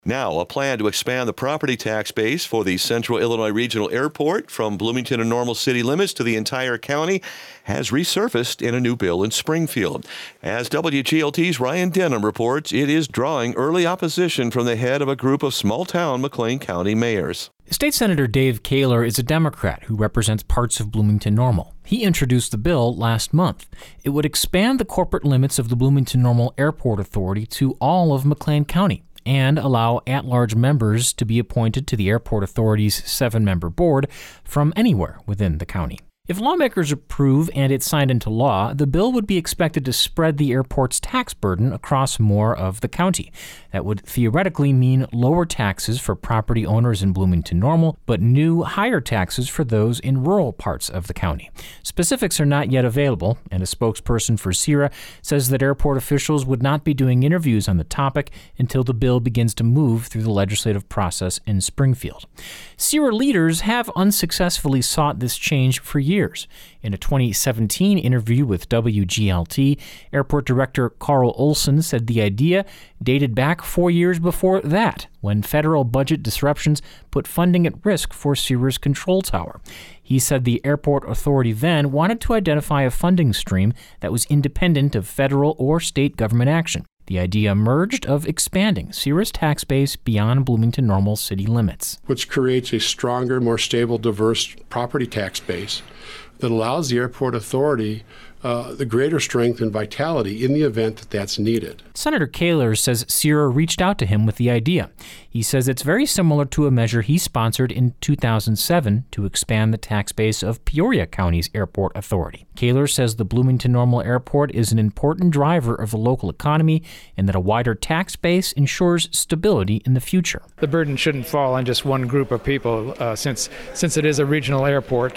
Now, a plan to expand the property tax base for the Central Illinois Regional Airport from Bloomington and Normal city limits to the entire county has resurfaced in a new bill in Springfield. As WGLT's Ryan Denham reports, it is drawing early opposition from the head of a group of small-town McLean County mayors. State Senator Dave Kaler is a Democrat who represents parts of Bloomington Normal. He introduced the bill last month. It would expand the corporate limits of the Bloomington Normal Airport Authority to all of McLean County and allow at-large members to be appointed to the Airport Authority's 7-member board from anywhere within the county. If lawmakers approve and it's signed into law, the bill would be expected to spread the airport's tax burden across more of the county. That would theoretically mean lower taxes for property owners in Bloomington Normal, but new, higher taxes for those in rural parts of the county. Specifics are not yet available, and a spokesperson for CIRA says that airport officials would not be doing interviews on the topic until the bill begins to move through the legislative process in Springfield. CIRA leaders have unsuccessfully sought this change for years. In a 2017 interview with WGLT, Airport Director Carl Olson said the idea dated back 4 years before that, when federal budget disruptions put funding at risk for CIRA's control tower. He said the Airport Authority then wanted to identify a funding stream that was independent of federal or state government action. The idea emerged of expanding CIRA's tax base beyond Bloomington Normal city limits, which creates a stronger, more stable, diverse property tax base that allows the Airport Authority the greater strength and vitality in the event that that's needed. Senator Kaler says CIRA reached out to him with the idea. He says it's very similar to a measure he sponsored in 2007 to expand the tax base of Peoria County's Airport Authority. Kaler says the Bloomington Normal Airport is an important driver of the local economy and that a wider tax base ensures stability in the future. The burden shouldn't fall on just one group of people since it is a regional airport.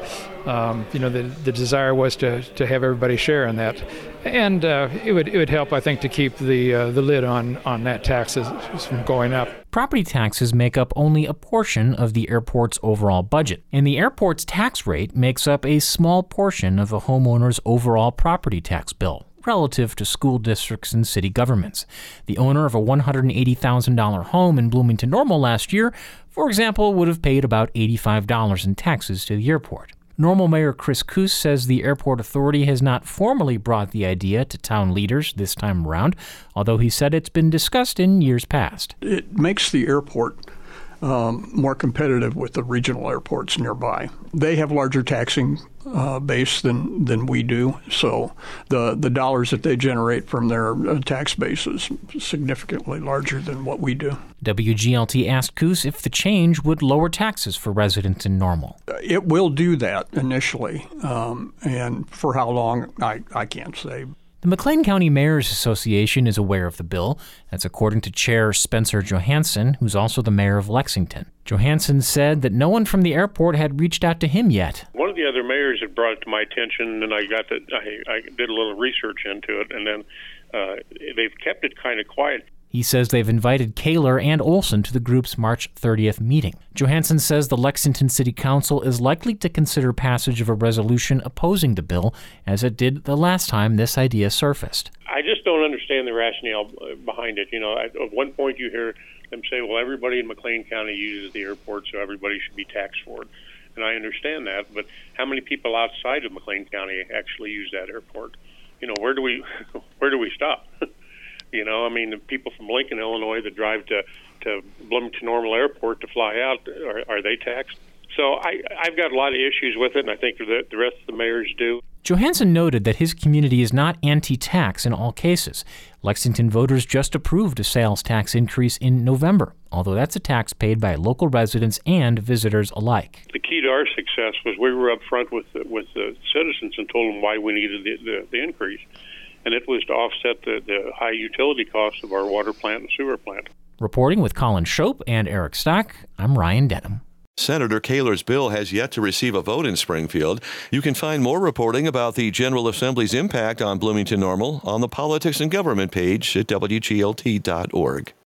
The desire was to have everybody share in that, and it would help, I think, to keep the lid on that taxes from going up. Property taxes make up only a portion of the airport's overall budget, and the airport's tax rate makes up a small portion of a homeowner's overall property tax bill relative to school districts and city governments. The owner of a $180,000 home in Bloomington Normal last year, for example, would have paid about $85 in taxes to the airport. Normal Mayor Chris Koos says the Airport Authority has not formally brought the idea to town leaders this time around, although he said it's been discussed in years past. It makes the airport more competitive with the regional airports nearby. They have larger taxing base than we do, so the dollars that they generate from their tax base is significantly larger than what we do. WGLT asked Koos if the change would lower taxes for residents in Normal. It will do that initially, and for how long, I can't say. The McLean County Mayors Association is aware of the bill. That's according to Chair Spencer Johansson, who's also the mayor of Lexington. Johansson said that no one from the airport had reached out to him yet. One of the other mayors had brought it to my attention, and I did a little research into it, and then they've kept it kind of quiet. He says they've invited Kaler and Olson to the group's March 30th meeting. Johansson says the Lexington City Council is likely to consider passage of a resolution opposing the bill, as it did the last time this idea surfaced. I just don't understand the rationale behind it. At one point you hear them say, well, everybody in McLean County uses the airport, so everybody should be taxed for it. And I understand that, but how many people outside of McLean County actually use that airport? Where do we stop? The people from Lincoln, Illinois that drive to Bloomington Normal Airport to fly out, are they taxed? So I've got a lot of issues with it, and I think the rest of the mayors do. Johansson noted that his community is not anti-tax in all cases. Lexington voters just approved a sales tax increase in November, although that's a tax paid by local residents and visitors alike. The key to our success was we were up front with the citizens and told them why we needed the increase. And it was to offset the high utility costs of our water plant and sewer plant. Reporting with Colin Shope and Eric Stock, I'm Ryan Denham. Senator Kaler's bill has yet to receive a vote in Springfield. You can find more reporting about the General Assembly's impact on Bloomington Normal on the Politics and Government page at WGLT.org.